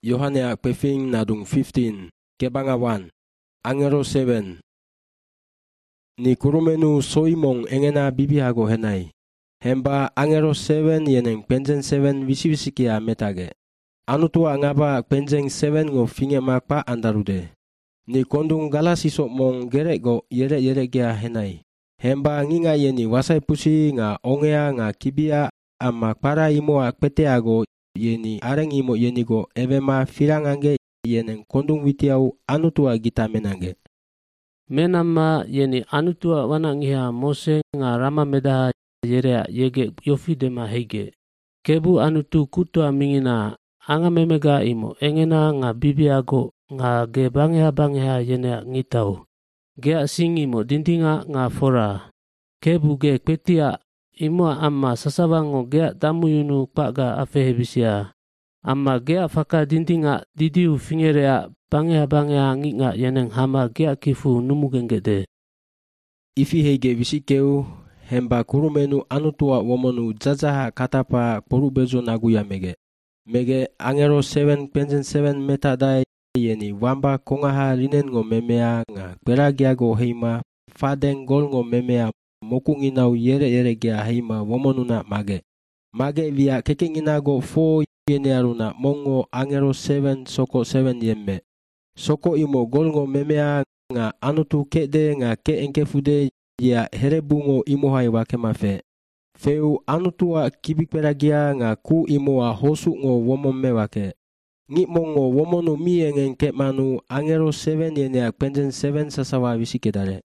Yohane akpefing nadung 15, kebanga 1, angelo 7. Ni kurumenu soimong engena bibihago henai. Hemba angelo 7 yeneng penjeng 7 wisi-wisikia metage. Anutua ngaba penjeng 7 ngo fingema pa andarude. Ni kondung galasisok mong gerego yere-yeregia henai. Hemba nginga yeni wasai pusi nga ongea nga kibia ama para imo akpeteago yeni areng imo yenigo evema firangange yeneng kondung witiau anutua gita menange. Menama yeni anutua wanangiha Mose nga rama medaha yerea yege yofidema heige. Kebu anutu kutua mingina anga memega imo engena nga bibiago nga ge bangeha yenea ngitau. Gea singimo dindinga nga fora. Kebu ge kpetia imo amma sasawango gea tamuyunu paga afehebisia. Amma gea faka dindinga didiu fingerea bangeha nginga yeneng hama gea kifu numugengede. Ifi heige wisikeu hemba kurumenu anutua womonu jajaha katapa porubezo naguya mege. Mege angelo 7 penjeng 7 metadai yeni wamba kongaha linen ngo memea nga kweragiago heima fadeng gol ngo memea mokunginau yere gea heima womonuna mage. Mage via kekenginago 4 yenearuna mongo angelo 7 soko 7 yemme. Soko imo gol ngo memea nga anutu kede nga ke engkefude ya herebungo imohai wakemafe. Feu anutua kibikweragia nga ku imoa hosu ngo womome wake. Ngitmongo womonu miengeng kemanu angelo 7 yenea penjeng 7 sasawa wisikedare.